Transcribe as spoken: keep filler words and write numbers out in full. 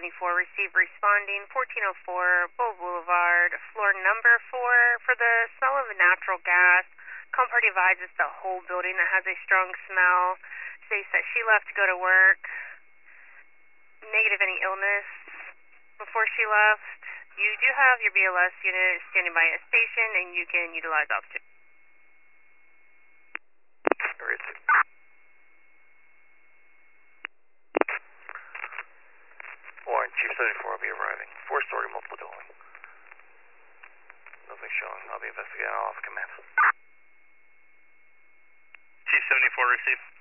seventy-four, receive responding, fourteen oh four, Bull Boulevard, floor number four. For the smell of natural gas, calm party advises the whole building that has a strong smell. States that she left to go to work. Negative any illness before she left. You do have your B L S unit standing by a station, and you can utilize altitude. Warren, Chief seventy-four will be arriving. Four-story multiple dwelling. Nothing showing. I'll be investigating off command. Chief seventy-four, receive.